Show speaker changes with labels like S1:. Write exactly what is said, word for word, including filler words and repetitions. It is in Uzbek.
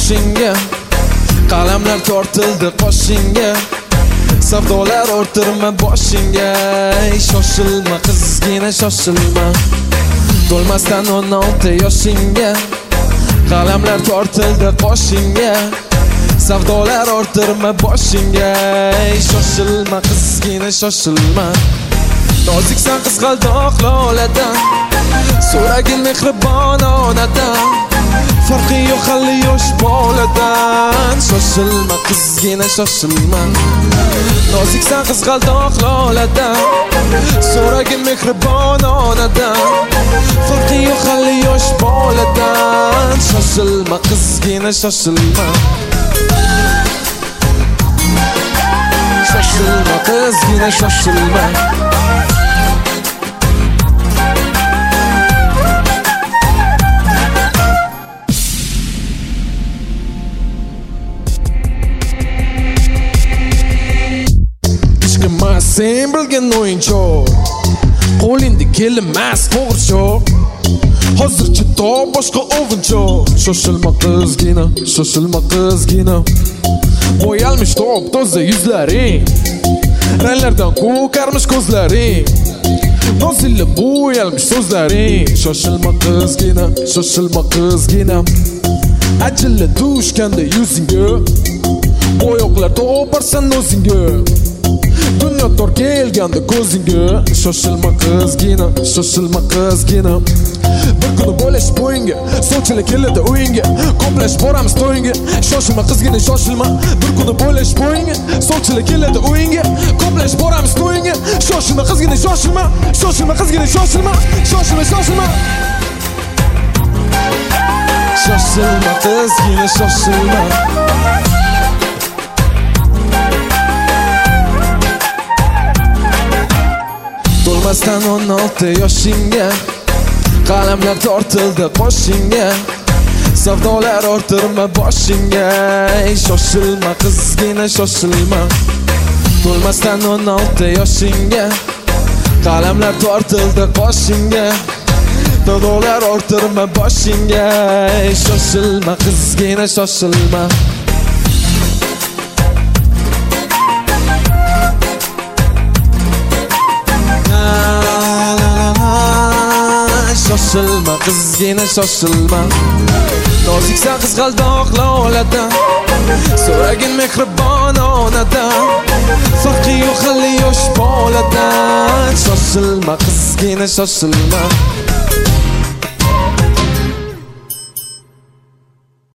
S1: boshingga, qalamlar tortildi qoshingga, savdolar orttirma boshingga. Shoshilma qizgina shoshilma, to'lmasdan o'n olti yoshingga, qalamlar tortildi qoshingga, savdolar orttirma boshingga. Shoshilma qizgina shoshilma, noziksan qizg'aldoq loladan, so'ragin mehribon onadan, farqi yo'q hali yosh boladan. Shoshilma qizgina shoshilma, noziksan qizg'aldoq loladan, so'ragin mehribon onadan, farqi yo'q hali yosh boladan. Shoshilma qizgina shoshilma, shoshilma qizgina shoshilma. Sen bilgan o'yinchoq, qo'lingda kelmas to'g'richoq, hozircha top boshqa o'vinchoq. Shoshilma qizgina, shoshilma qizgina, bo'yalmish top toza yuzlaring, ranglardan ko'karmish ko'zlaring, nozilla bo'yalmish so'zlaring. Shoshilma qizgina, shoshilma qizgina, ajilla tushganda yuzingga, oyoqlar to'parsan o'zingga, dunyo tor kelganda ko'zingga. Shoshilma qizgina, shoshilma qizgina, bir kuni bo'lash bo'yinga, sovchilar keladi o'yinga, qoplash boramiz to'yinga. Shoshilma qizgina shoshilma, bir kuni bo'lash bo'yinga, sovchilar keladi o'yinga, qoplash boramiz to'yinga. Shoshilma qizgina shoshilma, shoshilma qizgina shoshilma, shoshilma shoshilma, shoshilma qizgina shoshilma. To'lmasdan o'n olti yoshingga, qalamlar tortildi qoshingga, savdolar orttirma boshingga. Shoshilma qizgina shoshilma, to'lmasdan o'n olti yoshingga, qalamlar tortildi qoshingga, savdolar orttirma boshingga. Shoshilma qizgina shoshilma, shoshilma qizgina shoshilma, noziksan qizg'aldoq loladan, so'ragin mehribon onadan, farqi yo'q hali yosh boladan. Shoshilma qizgina shoshilma.